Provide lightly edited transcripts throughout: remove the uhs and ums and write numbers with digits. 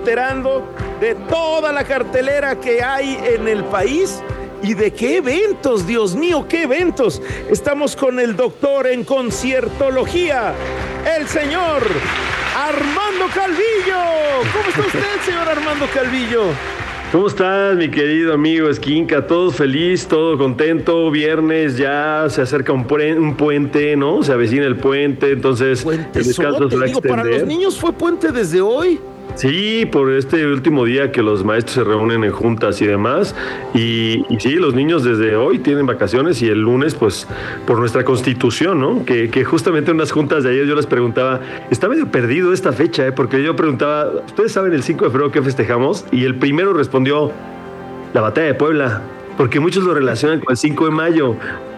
enterando de toda la cartelera que hay en el país y de qué eventos, Dios mío, qué eventos. Estamos con el doctor en conciertología, el señor Armando Calvillo. ¿Cómo está usted, señor Armando Calvillo? ¿Cómo estás, mi querido amigo Esquinca? Todo feliz, todo contento. Viernes ya se acerca un puente, ¿no? Se avecina el puente, entonces el descanso se va a extender. Para los niños fue puente desde hoy. Sí, por este último día que los maestros se reúnen en juntas y demás. Y sí, los niños desde hoy tienen vacaciones y el lunes, pues, por nuestra constitución, ¿no? Que justamente en unas juntas de ayer yo les preguntaba, está medio perdido esta fecha, porque yo preguntaba, ¿ustedes saben el 5 de febrero qué festejamos? Y el primero respondió, la batalla de Puebla, porque muchos lo relacionan con el 5 de mayo.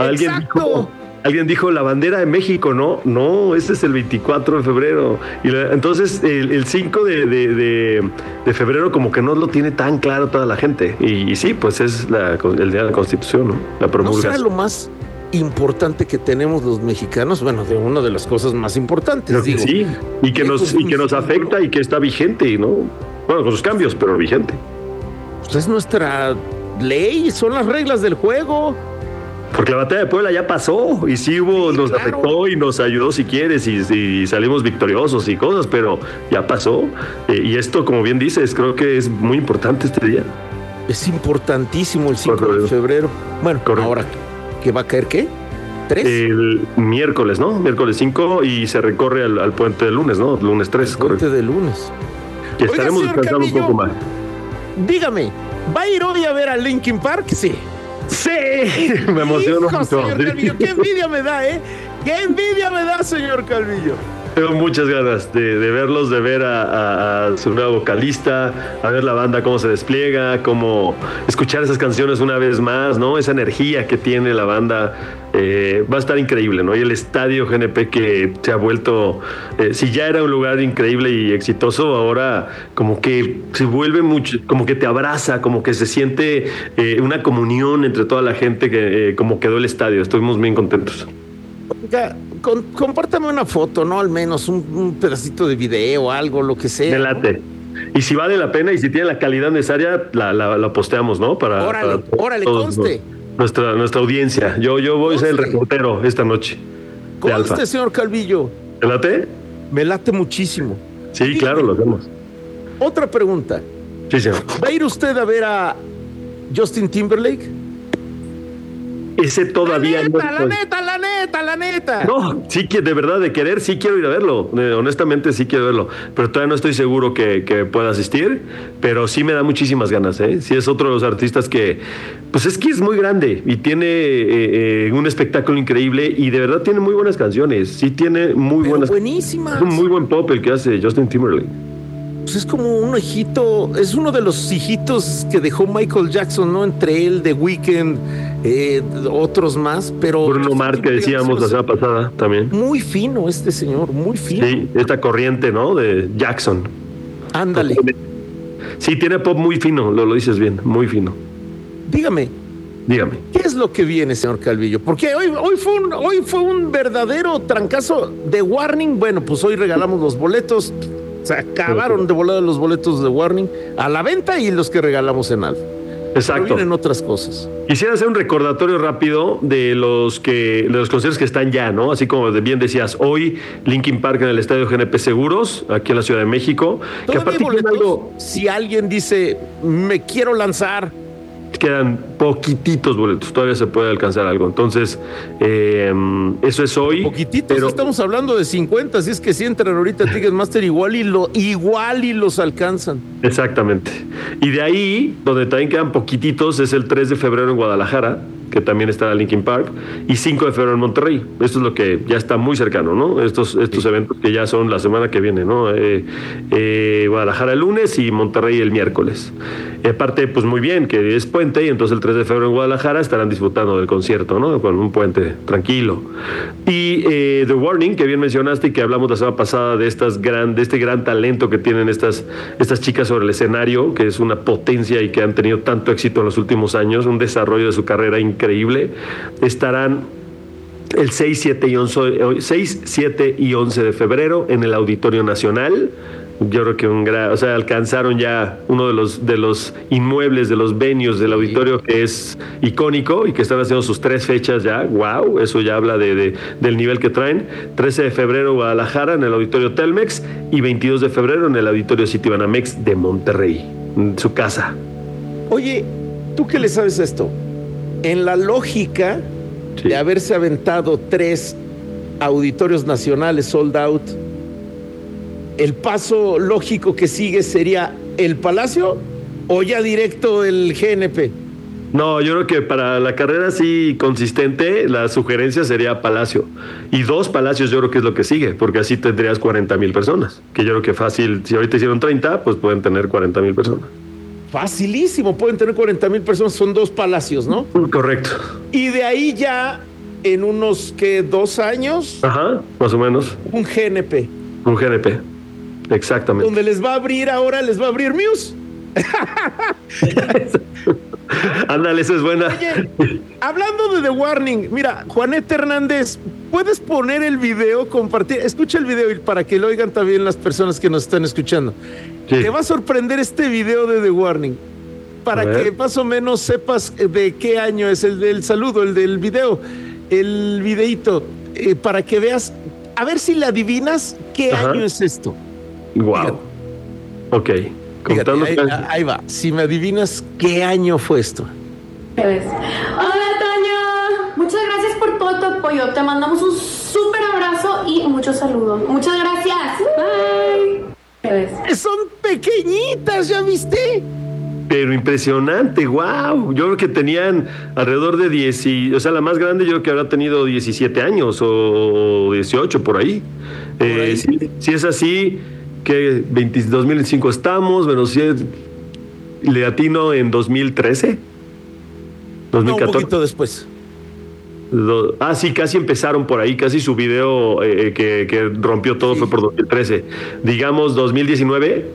Alguien dijo la bandera de México, no, este es el 24 de febrero. Y entonces el 5 de febrero como que no lo tiene tan claro toda la gente. Y sí, pues es el día de la Constitución, ¿no? La promulgación. ¿No será lo más importante que tenemos los mexicanos? Bueno, de una de las cosas más importantes. Creo que sí, y que nos afecta y que está vigente, ¿no? Bueno, con sus cambios, pero vigente. Pues es nuestra ley, son las reglas del juego. Porque la batalla de Puebla ya pasó y sí hubo, sí, nos afectó y nos ayudó si quieres y salimos victoriosos y cosas, pero ya pasó. Y esto, como bien dices, creo que es muy importante este día. Es importantísimo el 5 de febrero. Bueno, correcto. Ahora, ¿qué va a caer qué? ¿3? El miércoles, ¿no? Miércoles 5 y se recorre al puente del lunes, ¿no? Lunes 3, correcto. Puente del lunes. Y estaremos descansando un poco más. Dígame, ¿va a ir hoy a ver a Linkin Park? Sí. Sí, me emociono mucho. Señor Calvillo, qué envidia me da, ¿eh? Qué envidia me da, señor Calvillo. Tengo muchas ganas de verlos, de ver a su nueva vocalista, a ver la banda cómo se despliega, cómo escuchar esas canciones una vez más, ¿no? Esa energía que tiene la banda va a estar increíble, ¿no? Y el estadio GNP que se ha vuelto, si ya era un lugar increíble y exitoso, ahora como que se vuelve mucho, como que te abraza, como que se siente una comunión entre toda la gente, que como quedó el estadio. Estuvimos bien contentos. Oiga, compártame una foto, ¿no? Al menos un pedacito de video, algo, lo que sea. Me late. Y si vale la pena y si tiene la calidad necesaria, la posteamos, ¿no? Órale, conste. Nuestra audiencia. Yo voy a ser el reportero esta noche. Conste, señor Calvillo. ¿Me late? Me late muchísimo. Sí, dígame, claro, lo hacemos. Otra pregunta. Sí, señor. ¿Va a ir usted a ver a Justin Timberlake? Ese todavía La neta. No, sí que de verdad, de querer, sí quiero ir a verlo. Honestamente, sí quiero verlo. Pero todavía no estoy seguro que pueda asistir. Pero sí me da muchísimas ganas, ¿eh? Sí es otro de los artistas que, pues es que es muy grande y tiene un espectáculo increíble y de verdad tiene muy buenas canciones. Sí tiene muy buenas. Buenísimas. Es un muy buen pop el que hace Justin Timberlake. Pues es como un hijito, es uno de los hijitos que dejó Michael Jackson, ¿no? Entre él, The Weeknd, otros más, pero... Bruno Mars, que decíamos la semana pasada también. Muy fino este señor, muy fino. Sí, esta corriente, ¿no? De Jackson. Ándale. Sí, tiene pop muy fino, lo dices bien, muy fino. Dígame. ¿Qué es lo que viene, señor Calvillo? Porque hoy fue un verdadero trancazo de Warning. Bueno, pues hoy regalamos los boletos. Se acabaron de volar los boletos de Warning a la venta y los que regalamos en Alfa. Exacto. Pero vienen otras cosas. Quisiera hacer un recordatorio rápido de los conciertos que están ya, ¿no? Así como bien decías, hoy Linkin Park en el Estadio GNP Seguros, aquí en la Ciudad de México. Que aparte boletos, si alguien dice, me quiero lanzar, quedan poquititos boletos, todavía se puede alcanzar algo. Entonces, eso es hoy. Poquititos, pero estamos hablando de 50, así es que si entran ahorita a Ticketmaster igual y los alcanzan. Exactamente. Y de ahí, donde también quedan poquititos, es el 3 de febrero en Guadalajara, que también está Linkin Park, y 5 de febrero en Monterrey. Esto es lo que ya está muy cercano, ¿no? Estos eventos que ya son la semana que viene, ¿no? Guadalajara el lunes y Monterrey el miércoles. Aparte, pues muy bien, que es puente, y entonces el 3 de febrero en Guadalajara estarán disfrutando del concierto, ¿no? Con un puente tranquilo. Y The Warning, que bien mencionaste y que hablamos la semana pasada de este gran talento que tienen estas chicas sobre el escenario, que es una potencia y que han tenido tanto éxito en los últimos años, un desarrollo de su carrera increíble. Estarán el 6, 7 y 11 de febrero en el Auditorio Nacional. Yo creo que o sea, alcanzaron ya uno de los inmuebles, de los venues del auditorio que es icónico y que están haciendo sus 3 fechas ya. ¡Wow! Eso ya habla del nivel que traen. 13 de febrero Guadalajara en el auditorio Telmex y 22 de febrero en el auditorio Citibanamex de Monterrey, en su casa. Oye, ¿tú qué le sabes a esto? En la lógica de haberse aventado 3 auditorios nacionales sold out, el paso lógico que sigue sería el Palacio o ya directo el GNP. No, yo creo que para la carrera así consistente, la sugerencia sería Palacio. Y 2 Palacios yo creo que es lo que sigue, porque así tendrías 40,000 personas. Que yo creo que fácil, si ahorita hicieron 30, pues pueden tener 40,000 personas. Facilísimo, pueden tener 40,000 personas, son 2 Palacios, ¿no? Correcto. Y de ahí ya, en unos, ¿qué? 2 años. Ajá, más o menos. Un GNP. Un GNP, exactamente. Donde les va a abrir Muse. Ándale, esa es buena. Oye, hablando de The Warning, mira, Juanete Hernández, ¿puedes poner el video, compartir? Escucha el video para que lo oigan también las personas que nos están escuchando. Sí. Te va a sorprender este video de The Warning, para que más o menos sepas de qué año es el del saludo, el del video, el videíto, para que veas, a ver si le adivinas qué año es esto. Wow. Ok. Fíjate, ahí va. Si me adivinas qué año fue esto. Hola, Toño. Muchas gracias por todo tu apoyo. Te mandamos un súper abrazo y muchos saludos. Muchas gracias. Bye. Son pequeñitas, ¿ya viste? Pero impresionante, wow. Yo creo que tenían alrededor de 10, o sea, la más grande yo creo que habrá tenido 17 años o 18 por ahí. Si es así, que 2005 estamos, menos 100, le atino en 2013. 2014. No, un poquito después. Sí, casi empezaron por ahí, casi su video que rompió todo fue por 2013. Digamos 2019.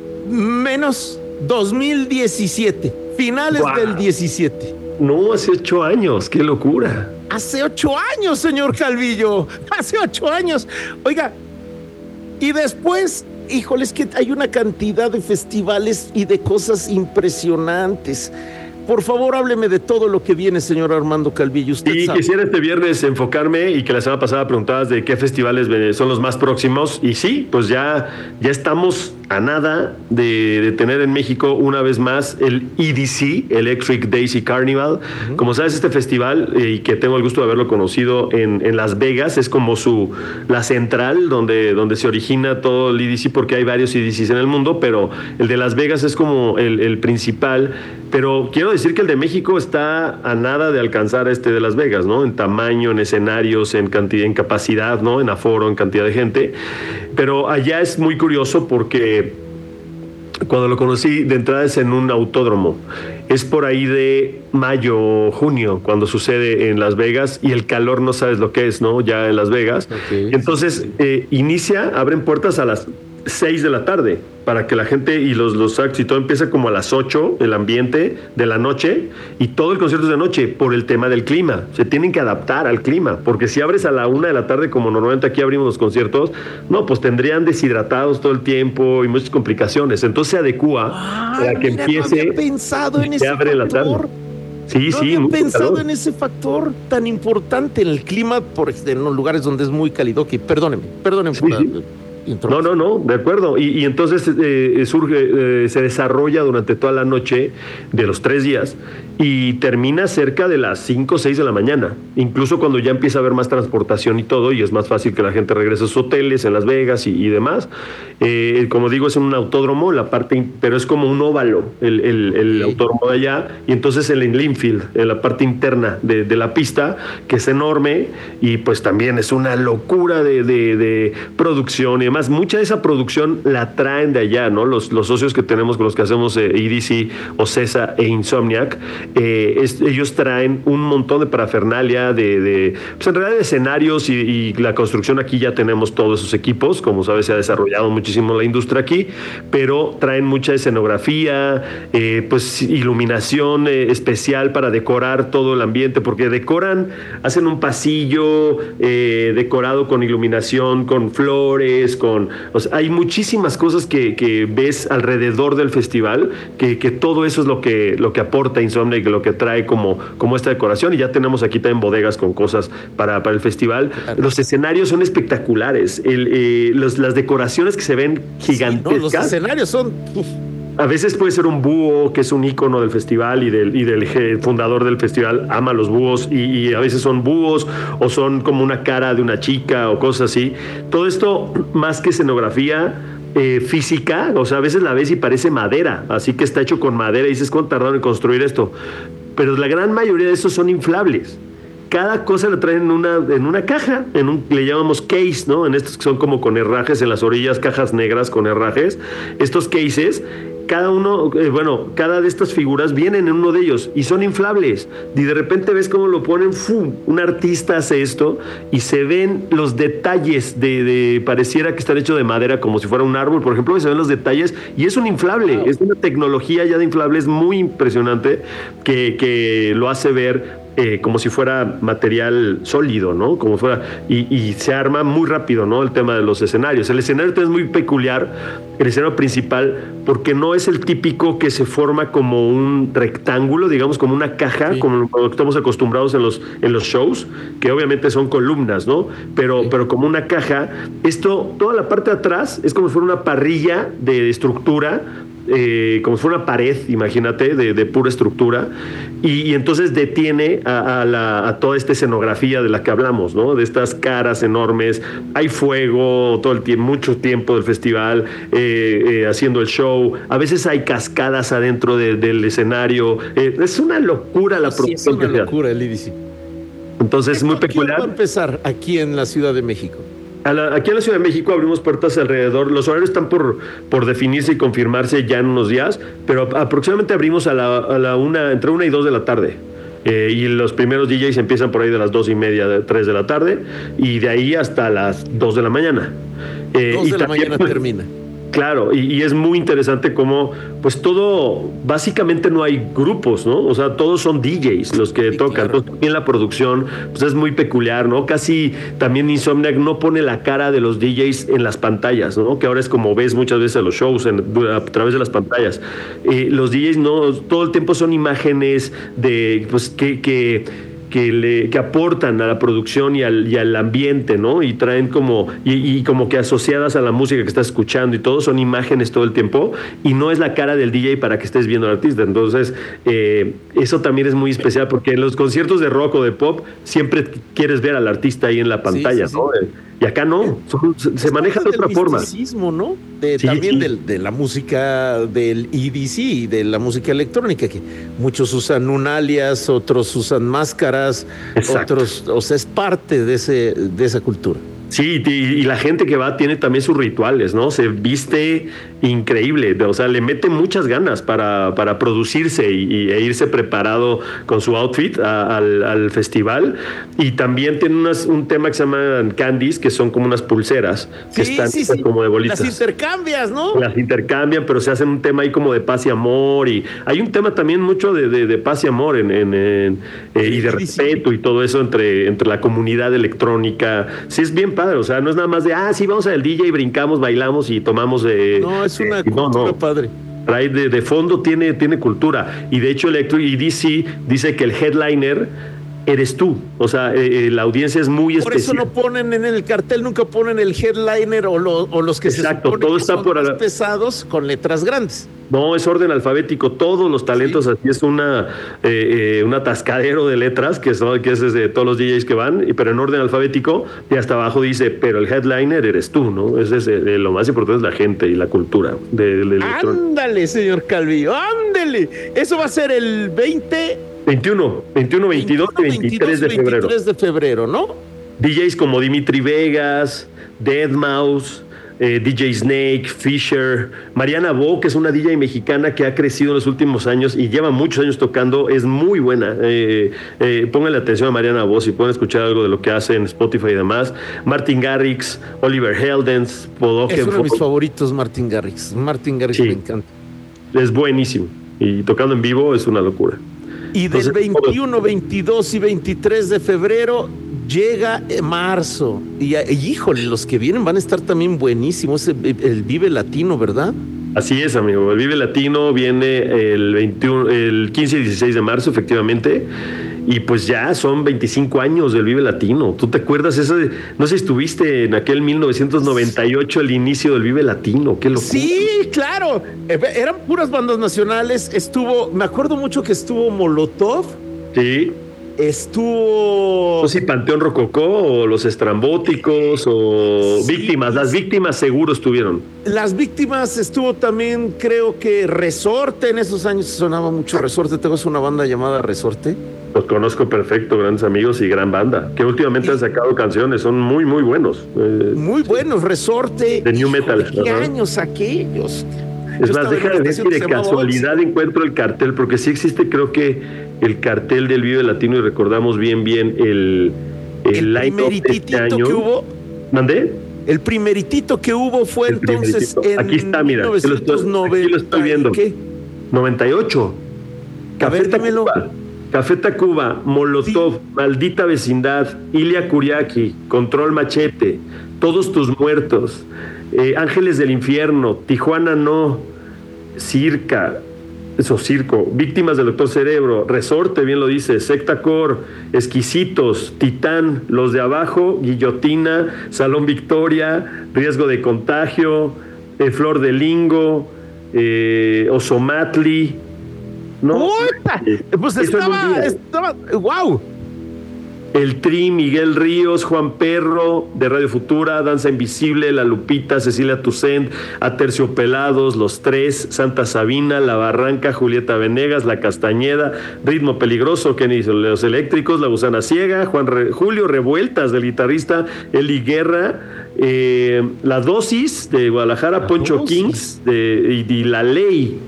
Menos 2017, finales del 17. No, hace 8 años, qué locura. Hace 8 años, señor Calvillo, hace 8 años. Oiga, y después, híjole, es que hay una cantidad de festivales y de cosas impresionantes. Por favor, hábleme de todo lo que viene, señor Armando Calvillo. Usted sabe. Quisiera este viernes enfocarme y que la semana pasada preguntabas de qué festivales son los más próximos. Y sí, pues ya estamos a nada de tener en México una vez más el EDC, Electric Daisy Carnival. Como sabes, este festival, y que tengo el gusto de haberlo conocido en Las Vegas, es como la central donde se origina todo el EDC, porque hay varios EDCs en el mundo, pero el de Las Vegas es como el principal. Pero quiero decir que el de México está a nada de alcanzar este de Las Vegas, ¿no? En tamaño, en escenarios, en cantidad, en capacidad, ¿no? En aforo, en cantidad de gente. Pero allá es muy curioso porque cuando lo conocí, de entrada es en un autódromo. Es por ahí de mayo, junio, cuando sucede en Las Vegas, y el calor no sabes lo que es, ¿no? Ya en Las Vegas. Okay. Entonces, abren puertas a las 6 de la tarde para que la gente y los actos y todo empieza como a las 8, el ambiente de la noche, y todo el concierto es de noche por el tema del clima. Se tienen que adaptar al clima, porque si abres a la 1 de la tarde, como normalmente aquí abrimos los conciertos, no, pues tendrían deshidratados todo el tiempo y muchas complicaciones. Entonces se adecúa para que empiece. No había pensado en ese abre factor. La tarde. Sí, no había pensado en ese factor tan importante en el clima, en los lugares donde es muy cálido. Okay, perdóneme. Sí. No, de acuerdo. Y entonces se desarrolla durante toda la noche de los 3 días y termina cerca de las 5 o 6 de la mañana. Incluso cuando ya empieza a haber más transportación y todo, y es más fácil que la gente regrese a sus hoteles en Las Vegas y demás. Como digo, es en un autódromo, pero es como un óvalo el autódromo de allá, y entonces el infield, en la parte interna de la pista, que es enorme, y pues también es una locura de producción y demás. Mucha de esa producción la traen de allá, ¿no? Los socios que tenemos con los que hacemos EDC, Ocesa e Insomniac, ellos traen un montón de parafernalia, pues en realidad de escenarios y la construcción. Aquí ya tenemos todos esos equipos, como sabes se ha desarrollado muchísimo la industria aquí, pero traen mucha escenografía, pues iluminación especial para decorar todo el ambiente, porque hacen un pasillo decorado con iluminación, con flores, o sea, hay muchísimas cosas que ves alrededor del festival, que todo eso es lo que aporta Insomniac, lo que trae como esta decoración, y ya tenemos aquí también bodegas con cosas para el festival. Claro. Los escenarios son espectaculares, las decoraciones que se ven gigantescas. Sí, los escenarios son... A veces puede ser un búho, que es un ícono del festival y del fundador del festival ama los búhos, y a veces son búhos o son como una cara de una chica o cosas así. Todo esto, más que escenografía física, o sea, a veces la ves y parece madera, así que está hecho con madera y dices, ¿cuánto tardaron en construir esto? Pero la gran mayoría de estos son inflables. Cada cosa la traen en una caja, le llamamos case, ¿no? En estos que son como con herrajes en las orillas, cajas negras con herrajes. Estos cases, cada de estas figuras vienen en uno de ellos y son inflables. Y de repente ves cómo lo ponen, un artista hace esto y se ven los detalles pareciera que están hechos de madera, como si fuera un árbol, por ejemplo, y se ven los detalles y es un inflable. Wow. Es una tecnología ya de inflables muy impresionante que lo hace ver como si fuera material sólido, ¿no? Como fuera, y se arma muy rápido, ¿no? El tema de los escenarios. El escenario es muy peculiar, el escenario principal, porque no es el típico que se forma como un rectángulo, digamos, como una caja, sí, como estamos acostumbrados en los shows, que obviamente son columnas, ¿no? Pero como una caja. Toda la parte de atrás es como si fuera una parrilla de estructura, como si fuera una pared, imagínate, de pura estructura, y entonces detiene a toda esta escenografía de la que hablamos, ¿no? De estas caras enormes, hay fuego todo el tiempo, mucho tiempo del festival, haciendo el show, a veces hay cascadas adentro del escenario, es una locura la producción. Sí, es una locura el IDC. Entonces es muy peculiar. ¿Qué va a empezar aquí en la Ciudad de México? Aquí en la Ciudad de México abrimos puertas alrededor. Los horarios están por definirse y confirmarse ya en unos días, pero aproximadamente abrimos entre 1 y 2 de la tarde. Y los primeros DJs empiezan por ahí de las 2:30, 3 de la tarde, y de ahí hasta las 2 de la mañana. 2 de la mañana termina. Claro, y es muy interesante cómo, pues todo, básicamente no hay grupos, ¿no? O sea, todos son DJs los que tocan. Claro. Entonces, también la producción, pues es muy peculiar, ¿no? Casi también Insomniac no pone la cara de los DJs en las pantallas, ¿no? Que ahora es como ves muchas veces en los shows, a través de las pantallas. Los DJs no, todo el tiempo son imágenes de, pues, que aportan a la producción y al ambiente, ¿no? Y traen como que asociadas a la música que estás escuchando y todo, son imágenes todo el tiempo, y no es la cara del DJ para que estés viendo al artista. Entonces, eso también es muy especial, porque en los conciertos de rock o de pop siempre quieres ver al artista ahí en la pantalla, sí, ¿no? Sí. Y acá no, se maneja de otra forma. ¿No? También de la música del EDC y de la música electrónica, que muchos usan un alias, otros usan máscaras, otros, o sea, es parte de esa cultura. Sí, y la gente que va tiene también sus rituales, ¿no? Se viste increíble, o sea, le mete muchas ganas para producirse e irse preparado con su outfit al festival. Y también tiene un tema que se llaman candies, que son como unas pulseras que están como de bolitas. Las intercambias, ¿no? Las intercambian, pero se hacen un tema ahí como de paz y amor, y hay un tema también mucho de paz y amor y de respeto y todo eso entre la comunidad electrónica. Sí, es bien padre, o sea, no es nada más de, sí, vamos al DJ, brincamos, bailamos y tomamos... no, es una cultura padre. Trae de fondo, tiene cultura, y de hecho EDC dice que el headliner eres tú, o sea, la audiencia es muy especial. Por eso no ponen en el cartel, nunca ponen el headliner o los que Exacto, se supone todo que está son por más pesados con letras grandes. No, es orden alfabético, todos los talentos, sí. Así es un atascadero de letras que es de todos los DJs que van, pero en orden alfabético, y hasta abajo dice, pero el headliner eres tú, ¿no? Ese es lo más importante, es la gente y la cultura del Ándale, señor Calvillo, ándale. Eso va a ser el 21, 22 y 23 de febrero. 23 de febrero, ¿no? DJs como Dimitri Vegas, Deadmau5, DJ Snake, Fisher, Mariana Bo, que es una DJ mexicana que ha crecido en los últimos años y lleva muchos años tocando, es muy buena. Pónganle atención a Mariana Bo si pueden escuchar algo de lo que hace en Spotify y demás. Martin Garrix, Oliver Heldens, Podoken. Es uno de mis favoritos, Martin Garrix. Martin Garrix me encanta. Es buenísimo y tocando en vivo es una locura. Y del 21, 22 y 23 de febrero llega marzo. Y híjole, los que vienen van a estar también buenísimos. El Vive Latino, ¿verdad? Así es, amigo. El Vive Latino viene el 15 y 16 de marzo, efectivamente. Y pues ya son 25 años del Vive Latino. ¿Tú te acuerdas eso de, no sé si estuviste en aquel 1998, el inicio del Vive Latino? ¡Qué locura! Sí, claro. Eran puras bandas nacionales. Me acuerdo mucho que estuvo Molotov. Sí. Estuvo... No sé si Panteón Rococó o Los Estrambóticos o sí. Víctimas. Las Víctimas seguro estuvieron. Las Víctimas estuvo también, creo que Resorte. En esos años sonaba mucho Resorte. ¿Tengo una banda llamada Resorte? Los conozco perfecto, grandes amigos y gran banda, que últimamente han sacado canciones, son muy, muy buenos. Muy buenos, Resorte. De New Metal. ¿Qué años aquellos? Es más, deja de ver si de casualidad encuentro el cartel, porque sí existe, creo que el cartel del Vive Latino y recordamos bien el primeritito este que hubo. ¿Mandé? El primeritito que hubo fue entonces en aquí está, mira, 1990. Aquí lo estoy viendo. ¿Qué? 98. Café Tacuba. Café Tacuba, Molotov, sí. Maldita Vecindad, Ilia Kuriaki, Control Machete, Todos Tus Muertos, Ángeles del Infierno, Tijuana No, Circo, Víctimas del Doctor Cerebro, Resorte, bien lo dice, Secta Core, Exquisitos, Titán, Los de Abajo, Guillotina, Salón Victoria, Riesgo de Contagio, Flor de Lingo, Osomatli. No, pues estaba, wow. El Tri, Miguel Ríos, Juan Perro, de Radio Futura, Danza Invisible, La Lupita, Cecilia Toussaint, Aterciopelados, Los Tres, Santa Sabina, La Barranca, Julieta Venegas, La Castañeda, Ritmo Peligroso, Kenny Los Eléctricos, La Gusana Ciega, Julio Revueltas, del guitarrista Eli Guerra, La Dosis, de Guadalajara, Poncho Kings, y La Ley.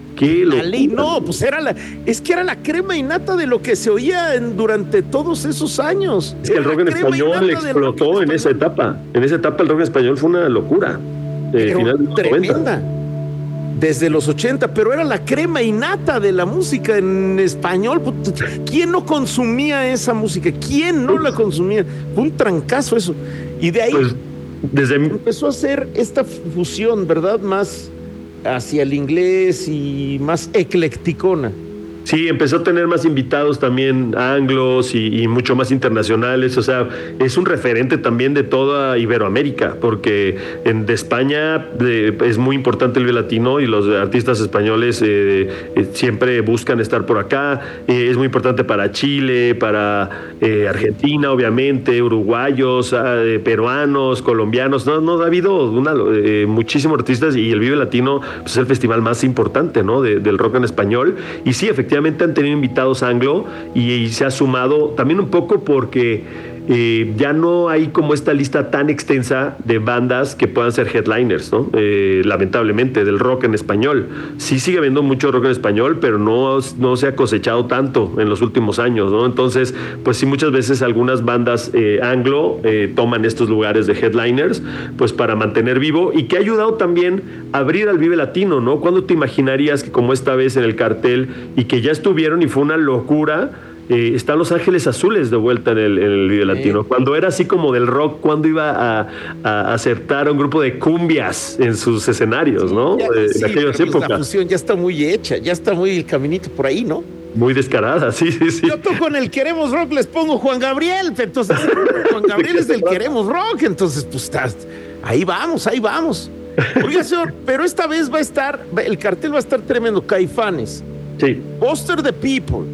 La Ley, no, pues era la crema innata de lo que se oía durante todos esos años. Es que el rock en español explotó en esa etapa. En esa etapa el rock en español fue una locura. Final de los tremenda. 90. Desde los 80, pero era la crema innata de la música en español. ¿Quién no consumía esa música? ¿Quién no la consumía? Fue un trancazo eso. Y de ahí empezó a hacer esta fusión, ¿verdad? Más hacia el inglés y más eclecticona. Sí, empezó a tener más invitados también anglos y mucho más internacionales, o sea, es un referente también de toda Iberoamérica, porque de España es muy importante el Vive Latino y los artistas españoles siempre buscan estar por acá, es muy importante para Chile, para Argentina, obviamente, uruguayos, peruanos, colombianos, no ha habido muchísimos artistas y el Vive Latino pues, es el festival más importante, ¿no? del rock en español, y sí, efectivamente han tenido invitados anglo y se ha sumado también un poco porque ya no hay como esta lista tan extensa de bandas que puedan ser headliners, ¿no? Lamentablemente, del rock en español. Sí sigue habiendo mucho rock en español, pero no se ha cosechado tanto en los últimos años, ¿no? Entonces, pues sí, muchas veces algunas bandas anglo toman estos lugares de headliners, pues para mantener vivo, y que ha ayudado también a abrir al Vive Latino, ¿no? ¿Cuándo te imaginarías que como esta vez en el cartel y que ya estuvieron y fue una locura? Están Los Ángeles Azules de vuelta en el Vive Latino. Cuando era así como del rock, cuando iba a acertar a un grupo de cumbias en sus escenarios, ¿no? En aquellas épocas. La fusión ya está muy hecha, ya está muy el caminito por ahí, ¿no? Muy descarada, sí. Yo toco en el Queremos Rock, les pongo Juan Gabriel, entonces Juan Gabriel es del Queremos Rock, entonces pues ahí vamos. Oiga, señor, pero esta vez el cartel va a estar tremendo. Caifanes, sí. Foster the People,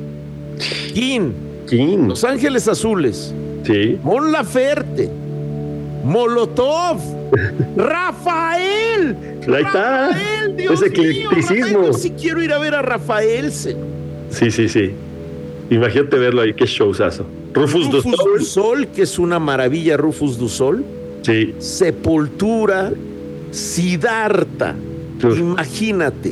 King, Los Ángeles Azules, sí. Mon Laferte, Molotov, Rafael. Ahí está. Dios ese eclecticismo. Yo sí quiero ir a ver a Rafael. Sí. Imagínate verlo ahí, qué showzazo. Rufus du Sol, que es una maravilla, Rufus du Sol. Sí. Sepultura, Siddhartha, imagínate,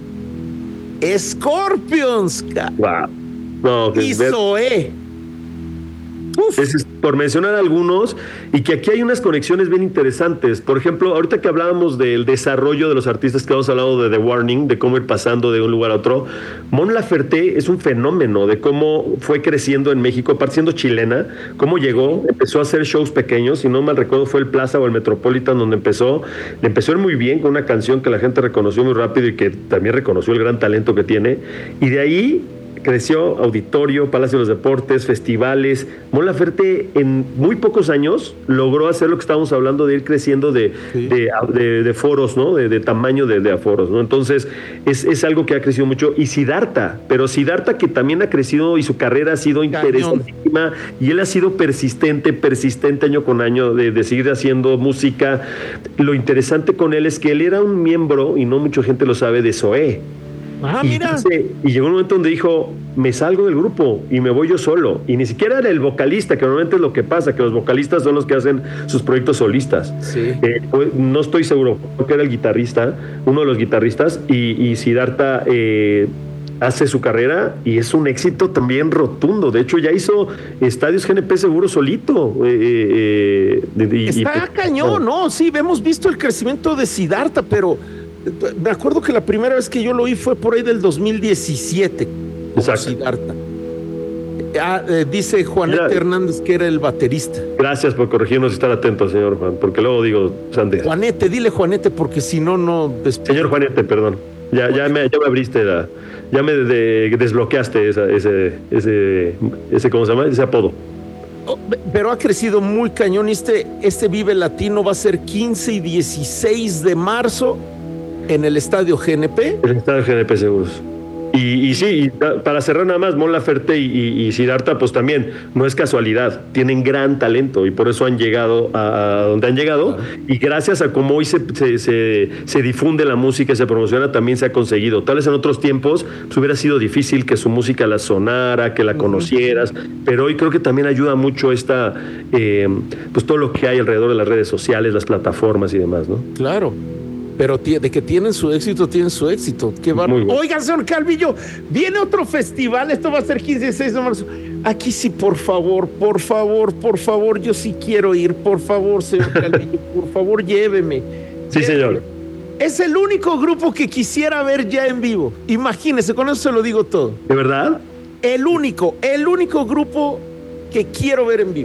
Scorpions, wow. No, y Zoé. Es por mencionar algunos, y que aquí hay unas conexiones bien interesantes. Por ejemplo, ahorita que hablábamos del desarrollo de los artistas que hemos hablado de The Warning, de cómo ir pasando de un lugar a otro, Mon Laferte es un fenómeno de cómo fue creciendo en México, aparte siendo chilena, cómo llegó, empezó a hacer shows pequeños, si no mal recuerdo fue el Plaza o el Metropolitan donde empezó, le empezó a ir muy bien con una canción que la gente reconoció muy rápido y que también reconoció el gran talento que tiene, y de ahí creció Auditorio, Palacio de los Deportes, festivales. Mon Laferte en muy pocos años logró hacer lo que estábamos hablando de ir creciendo de foros, ¿no? De tamaño de aforos, ¿no? Entonces es algo que ha crecido mucho. Y Siddhartha, pero Siddhartha que también ha crecido y su carrera ha sido interesantísima y él ha sido persistente año con año de seguir haciendo música. Lo interesante con él es que él era un miembro, y no mucha gente lo sabe, de Zoé. Mira. Y llegó un momento donde dijo, me salgo del grupo y me voy yo solo. Y ni siquiera era el vocalista, que normalmente es lo que pasa, que los vocalistas son los que hacen sus proyectos solistas. Sí. No estoy seguro, creo que era el guitarrista, uno de los guitarristas, y Siddhartha hace su carrera y es un éxito también rotundo. De hecho, ya hizo estadios GNP seguro solito. Está cañón, ¿no? Sí, hemos visto el crecimiento de Siddhartha, pero me acuerdo que la primera vez que yo lo oí fue por ahí del 2017. Exacto. Siddhartha. Dice Juanete Hernández que era el baterista. Gracias por corregirnos y estar atentos, señor Juan, porque luego digo, Sandy. Juanete, dile Juanete, porque si no, no... Señor Juanete, perdón. Ya me abriste ya me desbloqueaste ese ¿cómo se llama? Ese apodo. Pero ha crecido muy cañón. Este Vive Latino va a ser 15 y 16 de marzo en el Estadio GNP. El Estadio GNP seguros. Y sí, para cerrar nada más, Mon Laferte y Siddhartha, pues también no es casualidad, tienen gran talento y por eso han llegado a donde han llegado. Y gracias a cómo hoy se difunde la música y se promociona, también se ha conseguido. Tal vez en otros tiempos pues hubiera sido difícil que su música la sonara, que la conocieras, pero hoy creo que también ayuda mucho pues todo lo que hay alrededor de las redes sociales, las plataformas y demás, ¿no? Claro. Pero de que tienen su éxito, tienen su éxito. Qué bárbaro. Oigan, señor Calvillo, viene otro festival, esto va a ser 15 y 16 de marzo. Aquí sí, por favor, yo sí quiero ir, por favor, señor Calvillo, por favor, lléveme. Sí, señor. Es el único grupo que quisiera ver ya en vivo. Imagínese, con eso se lo digo todo. ¿De verdad? El único grupo que quiero ver en vivo.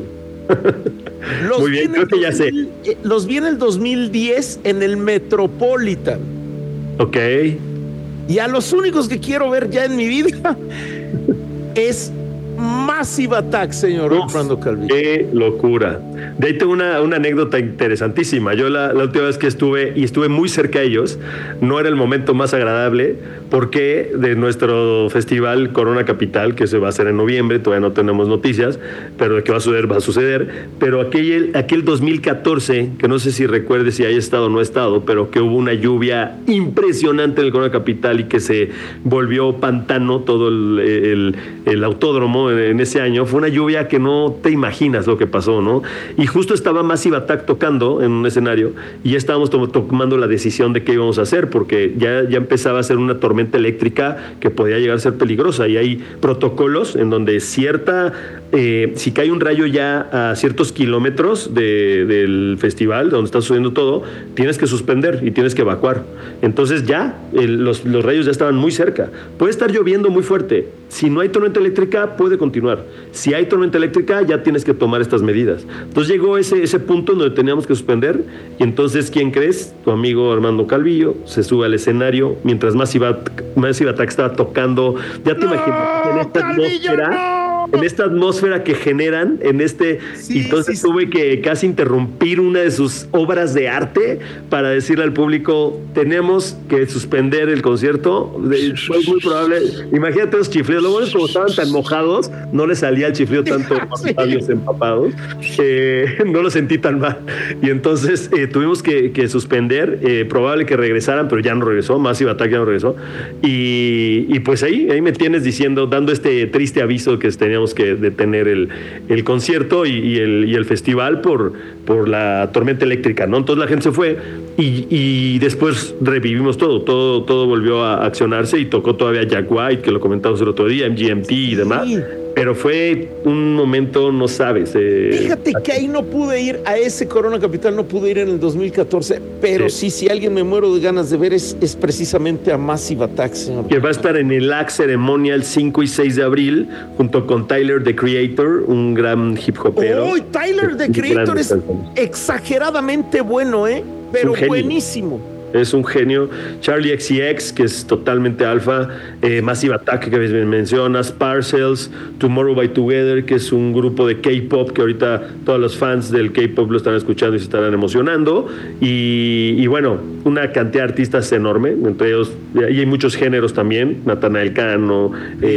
Muy bien, creo que ya sé. Los vi en el 2010 en el Metropolitan. Ok. Y a los únicos que quiero ver ya en mi vida es Massive Attack, señor Fernando Calvillo. ¡Qué locura! De ahí tengo una anécdota interesantísima. Yo la última vez que estuve muy cerca de ellos, no era el momento más agradable, porque de nuestro festival Corona Capital, que se va a hacer en noviembre, todavía no tenemos noticias, pero de que va a suceder. Pero aquel 2014, que no sé si recuerdes si haya estado o no ha estado, pero que hubo una lluvia impresionante en el Corona Capital y que se volvió pantano todo el autódromo en ese año. Fue una lluvia que no te imaginas lo que pasó, ¿no? Y justo estaba Massive Attack tocando en un escenario y ya estábamos tomando la decisión de qué íbamos a hacer, porque ya empezaba a ser una tormenta eléctrica que podía llegar a ser peligrosa, y hay protocolos en donde si cae un rayo ya a ciertos kilómetros del festival donde está sucediendo todo, tienes que suspender y tienes que evacuar. Entonces los rayos ya estaban muy cerca. Puede estar lloviendo muy fuerte. Si no hay tormenta eléctrica, puede continuar. Si hay tormenta eléctrica, ya tienes que tomar estas medidas. Entonces llegó ese punto en donde teníamos que suspender, y entonces, ¿quién crees? Tu amigo Armando Calvillo se sube al escenario mientras Massive Attack estaba tocando. Ya te imaginas en esta atmósfera que generan entonces tuve que casi interrumpir una de sus obras de arte para decirle al público, tenemos que suspender el concierto. Fue muy probable. Imagínate los chiflidos. Lo bueno es como estaban tan mojados, no les salía el chiflido tanto con los labios empapados. No lo sentí tan mal. Y entonces tuvimos que suspender. Probable que regresaran, pero ya no regresó. Massive Attack ya no regresó. Y pues ahí me tienes dando este triste aviso que teníamos teníamos que detener el concierto y el festival por la tormenta eléctrica, ¿no? Entonces la gente se fue y después revivimos todo volvió a accionarse y tocó todavía Jack White, que lo comentamos el otro día, MGMT y demás. Sí. Pero fue un momento, no sabes. Fíjate que ahí no pude ir, a ese Corona Capital no pude ir en el 2014, pero sí, si alguien me muero de ganas de ver es precisamente a Massive Attack, señor. Que va a estar en el LAC Ceremonial 5 y 6 de abril, junto con Tyler, the Creator, un gran hip hopero. ¡Oh, Tyler, the Creator es exageradamente bueno, pero buenísimo! Es un genio. Charlie XCX, que es totalmente alfa. Massive Attack, que mencionas. Parcels. Tomorrow by Together, que es un grupo de K-pop que ahorita todos los fans del K-pop lo están escuchando y se estarán emocionando. Y bueno, una cantidad de artistas enorme. Entre ellos, y hay muchos géneros también. Nathanael Cano,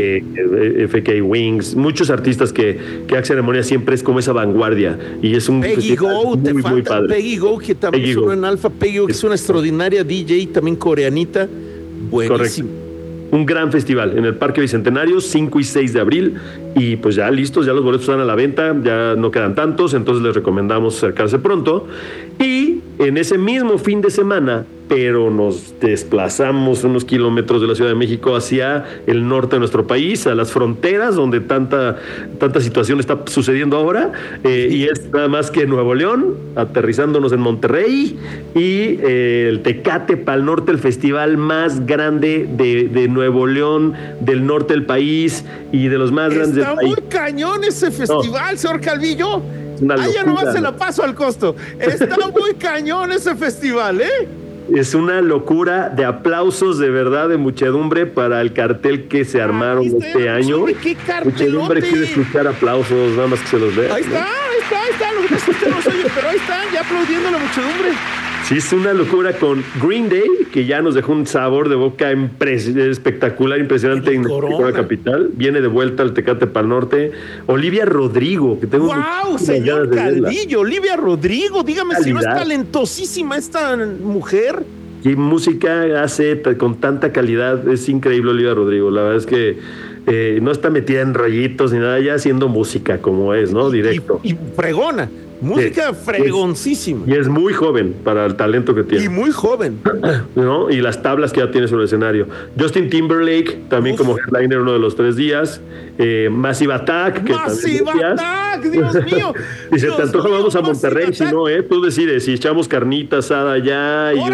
FK Wings. Muchos artistas que Axe Ceremonia siempre es como esa vanguardia. Y es un Peggy Go, muy padre. Peggy Go, que también sonó en alfa. Peggy Go, que es una extraordinaria DJ, también coreanita, buenísimo. Correcto. Un gran festival en el Parque Bicentenario, 5 y 6 de abril, y pues ya listos, ya los boletos están a la venta, ya no quedan tantos, entonces les recomendamos acercarse pronto. Y en ese mismo fin de semana, pero nos desplazamos unos kilómetros de la Ciudad de México hacia el norte de nuestro país, a las fronteras donde tanta situación está sucediendo ahora, y es nada más que Nuevo León, aterrizándonos en Monterrey, y el Tecate Pal Norte, el festival más grande de Nuevo León, del norte del país y de los más grandes del país. Está muy cañón ese festival, señor Calvillo. Ya nomás se la paso al costo. Está muy cañón ese festival, Es una locura, de aplausos de verdad, de muchedumbre para el cartel que se armaron este año. ¿Qué cartelote? Muchedumbre quiere escuchar aplausos, nada más que se los vea. Ahí está. Lo que pasa es que no soy yo, pero ahí están, ya aplaudiendo la muchedumbre. Sí, es una locura con Green Day, que ya nos dejó un sabor de boca espectacular, impresionante en Corona Capital. Viene de vuelta al Tecate Pal Norte. Olivia Rodrigo, que tengo ¡wow, señor Calvillo! Olivia Rodrigo, dígame si no es talentosísima esta mujer. ¿Qué música hace con tanta calidad? Es increíble Olivia Rodrigo. La verdad es que no está metida en rollitos ni nada, ya haciendo música como es, ¿no? Directo. Y fregona. Música fregoncísima. Y es muy joven para el talento que tiene. Y muy joven. ¿No? Y las tablas que ya tiene sobre el escenario. Justin Timberlake, también como headliner uno de los 3 días. Massive Attack. Massive Attack, Dios mío. Y se te antoja, vamos a Monterrey, si no, tú decides, si echamos carnita asada allá y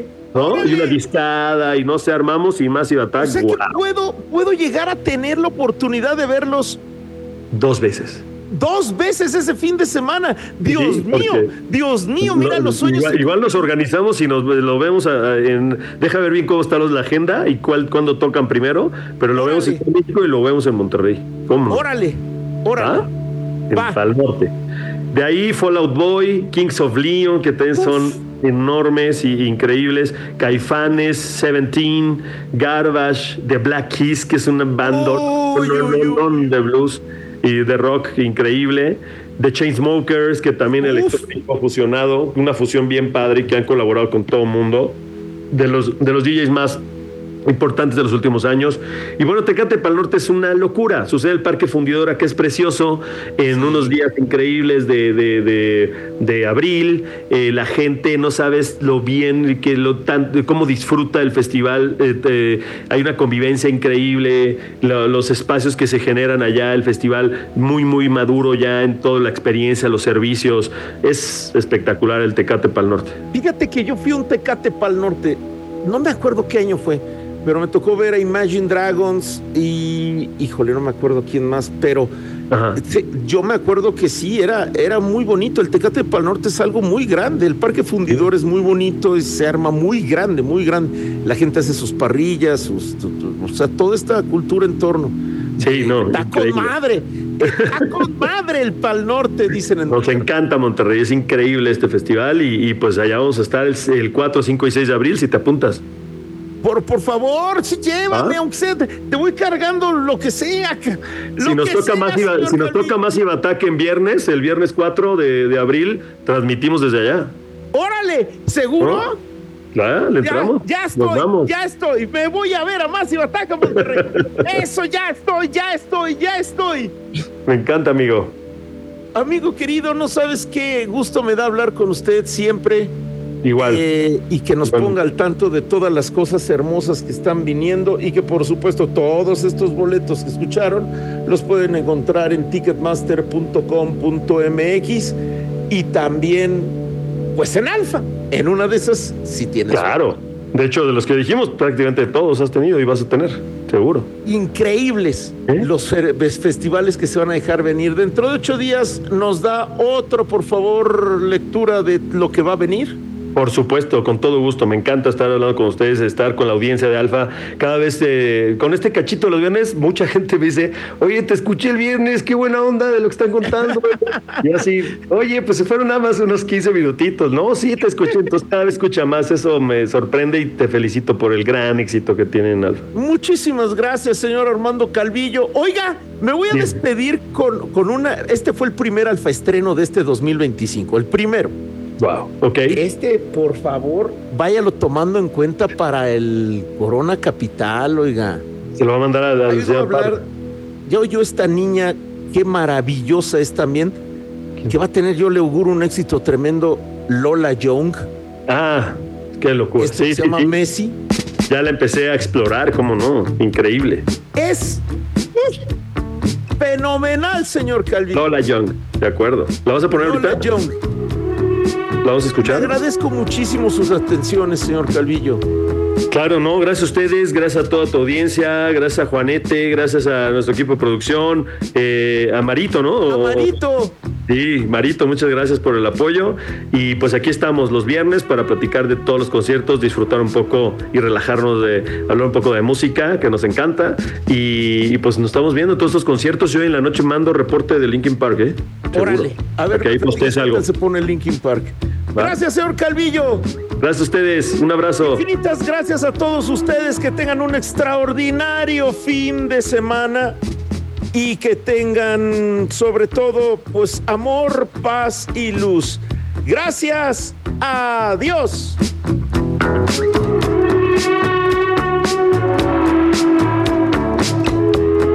y una discada y no se armamos y Massive Attack. O sea que puedo llegar a tener la oportunidad de verlos 2 veces. 2 veces ese fin de semana. Dios mío, mira los sueños. Igual nos organizamos y lo vemos deja ver bien cómo está la agenda y cuándo tocan primero, pero lo vemos en México y lo vemos en Monterrey. ¿Cómo no? Órale. En Pal Norte. De ahí Fall Out Boy, Kings of Leon, que también son enormes y increíbles. Caifanes, 17, Garbage, The Black Keys, que es una banda de blues y de rock increíble. The Chainsmokers, que también electrónico fusionado, una fusión bien padre y que han colaborado con todo el mundo, de los DJs más importantes de los últimos años. Y bueno, Tecate Pal Norte es una locura. Sucede el Parque Fundidora, que es precioso, en unos días increíbles de abril. La gente, no sabes lo bien, cómo disfruta el festival. Hay una convivencia increíble, los espacios que se generan allá, el festival muy, muy maduro ya en toda la experiencia, los servicios. Es espectacular el Tecate Pal Norte. Fíjate que yo fui a un Tecate Pal Norte, no me acuerdo qué año fue, pero me tocó ver a Imagine Dragons y, híjole, no me acuerdo quién más, pero yo me acuerdo que sí, era muy bonito. El Tecate Pal Norte es algo muy grande, el Parque Fundidor es muy bonito, se arma muy grande, la gente hace sus parrillas, o sea, toda esta cultura en torno. Sí, no, está con madre el Pal Norte, dicen. Nos encanta Monterrey, es increíble este festival y pues allá vamos a estar el 4, 5 y 6 de abril si te apuntas. Por favor, sí, llévame, aunque sea, te voy cargando lo que sea. Si nos toca Massive Attack en viernes, el viernes 4 de abril, transmitimos desde allá. ¡Órale! ¿Seguro? ¿Le entramos? Ya estoy. Me voy a ver a Massive Attack a Monterrey. Eso, ya estoy. Me encanta, amigo. Amigo querido, no sabes qué gusto me da hablar con usted siempre. Igual. Y que nos ponga al tanto de todas las cosas hermosas que están viniendo y que por supuesto todos estos boletos que escucharon los pueden encontrar en ticketmaster.com.mx y también pues en Alfa. En una de esas sí tienes. Claro. De hecho, de los que dijimos, prácticamente todos has tenido y vas a tener, seguro. Increíbles los festivales que se van a dejar venir. Dentro de 8 días nos da otro, por favor, lectura de lo que va a venir. Por supuesto, con todo gusto. Me encanta estar hablando con ustedes, estar con la audiencia de Alfa. Cada vez, con este cachito de los viernes, mucha gente me dice, oye, te escuché el viernes, qué buena onda de lo que están contando. Y así, oye, pues se fueron nada más unos 15 minutitos, ¿no? Sí, te escuché, entonces cada vez escucha más. Eso me sorprende y te felicito por el gran éxito que tienen Alfa. Muchísimas gracias, señor Armando Calvillo. Oiga, me voy a despedir con una... Este fue el primer Alfa estreno de este 2025, el primero. Wow, ok. Por favor, váyalo tomando en cuenta para el Corona Capital, oiga. Se lo va a mandar a hablar. Yo esta niña, qué maravillosa es también, que va a tener, yo le auguro un éxito tremendo, Lola Young. Ah, qué locura. Se llama Messi. Ya la empecé a explorar, cómo no, increíble. Es fenomenal, señor Calvillo. Lola Young, de acuerdo. ¿La vas a poner Lola ahorita? Young. ¿La vamos a escuchar? Le agradezco muchísimo sus atenciones, señor Calvillo. Claro, no, gracias a ustedes, gracias a toda tu audiencia, gracias a Juanete, gracias a nuestro equipo de producción, a Marito, ¿no? A Marito. Sí, Marito, muchas gracias por el apoyo. Y pues aquí estamos los viernes para platicar de todos los conciertos, disfrutar un poco y relajarnos, de hablar un poco de música, que nos encanta. Y pues nos estamos viendo todos estos conciertos. Yo en la noche mando reporte de Linkin Park, ¿eh? Órale, a ver, ahí postees algo. Se pone Linkin Park. ¿Va? Gracias, señor Calvillo. Gracias a ustedes, un abrazo. Infinitas gracias a todos ustedes, que tengan un extraordinario fin de semana y que tengan sobre todo pues amor, paz y luz. Gracias, adiós.